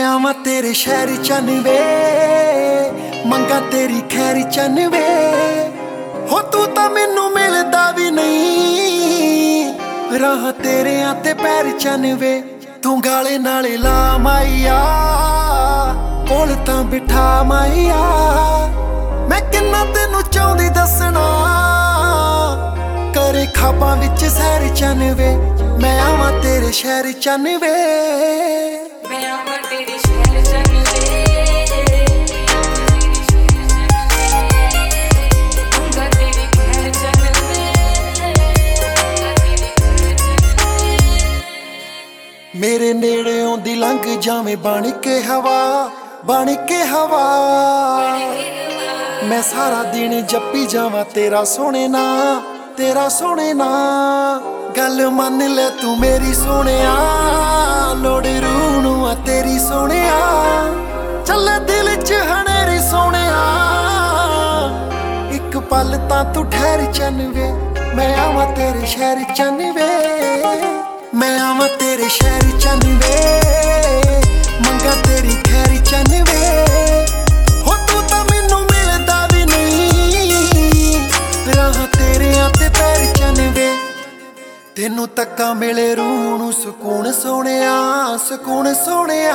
ਆਵਾਂ ਤੇਰੇ ਸ਼ਹਿਰ ਚੰਨ ਵੇ, ਮੰਗਾ ਤੇਰੀ ਖੈਰ ਚੰਨ ਵੇ। ਹੋ ਤੂੰ ਤਾਂ ਮੈਨੂੰ ਮਿਲਦਾ ਵੀ ਨਹੀਂ, ਰਾਹ ਤੇਰਿਆਂ ਤੇ ਪੈਰ ਚੰਨ ਵੇ। ਤੂੰ ਗਾਲੇ ਨਾਲੇ ਲਾ ਮਾਈਆ, ਕੋਲ ਤਾਂ ਬਿਠਾ ਮਾਈਆ। ਮੈਂ ਕਿੰਨਾ ਤੈਨੂੰ ਚਾਹੁੰਦੀ ਦੱਸਣਾ, ਕਰੇ ਖਾਬਾਂ ਵਿੱਚ ਸੈਰ ਚੰਨ ਵੇ। ਮੈਂ ਆਵਾਂ ਤੇਰੇ ਸ਼ਹਿਰ ਚੰਨ ਵੇ, ਮੈਂ ਆਵਾਂ ਤੇਰੇ ਸ਼ਹਿਰ ਚੰਨ ਵੇ। ਮੰਗਾ ਤੇਰੀ ਖੈਰ ਚੰਨ ਵੇ। ਮੇਰੇ ਨੇੜੇ ਆਉਂਦੀ ਲੰਘ ਜਾਵੇਂ ਬਣ ਕੇ ਹਵਾ, ਬਣ ਕੇ ਹਵਾ। ਮੈਂ ਸਾਰਾ ਦਿਨ ਜੱਪੀ ਜਾਵਾਂ ਤੇਰਾ ਸੋਹਣੇ ਨਾਂ, ਤੇਰਾ ਸੋਹਣੇ ਨਾਂ। ਗੱਲ ਮੰਨ ਲੈ ਤੂੰ ਮੇਰੀ ਸੋਹਣਿਆ, ਲੋੜ ਰੂਹ ਨੂੰ ਆ ਤੇਰੀ ਸੋਹਣਿਆ। ਚੱਲੇ ਦਿਲ 'ਚ ਹਨੇਰੀ ਸੋਹਣਿਆ, ਇੱਕ ਪਲ ਤਾਂ ਤੂੰ ਠਹਿਰ ਚੰਨ ਵੇ। ਮੈਂ ਆਵਾਂ ਤੇਰੇ ਸ਼ਹਿਰ ਚੰਨ ਵੇ, ਮੈਂ ਆਵਾਂ ਤੇਰੇ ਸ਼ਹਿਰ ਚੰਨ ਵੇ। ਮੰਗਾ ਤੇਰੀ ਖੈਰ ਚੰਨ ਵੇ। ਹੋ ਤੂੰ ਤਾਂ ਮੈਨੂੰ ਮਿਲਦਾ ਵੀ ਨਹੀਂ, ਰਾਹ ਤੇਰਿਆਂ ਤੇ ਪੈਰ ਚੰਨ ਵੇ। ਤੈਨੂੰ ਤੱਕਾਂ ਮਿਲੇ ਰੂਹ ਨੂੰ ਸਕੂਨ ਸੋਹਣਿਆ, ਸਕੂਨ ਸੋਹਣਿਆ।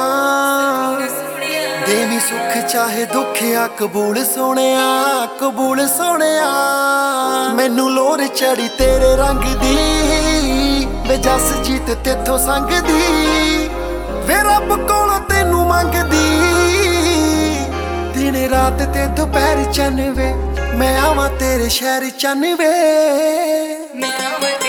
ਦੇਵੀਂ ਸੁੱਖ ਚਾਹੇ ਦੁੱਖ ਆ ਕਬੂਲ ਸੋਹਣਿਆ, ਕਬੂਲ ਸੋਹਣਿਆ। ਮੈਨੂੰ ਲੋਰ ਚੜੀ ਤੇਰੇ ਰੰਗ ਦੀ, ਵੇ ਜਸ ਜੀਤ ਤੇਥੋਂ ਸੰਗਦੀ। ਵੇ ਰੱਬ ਕੋਲੋਂ ਤੈਨੂੰ ਮੰਗਦੀ, ਦਿਨ ਰਾਤ ਤੇ ਦੁਪਹਿਰ ਚੰਨ ਵੇ। ਮੈਂ ਆਵਾਂ ਤੇਰੇ ਸ਼ਹਿਰ ਚੰਨ ਵੇ, ਮੈਂ ਆਵਾਂ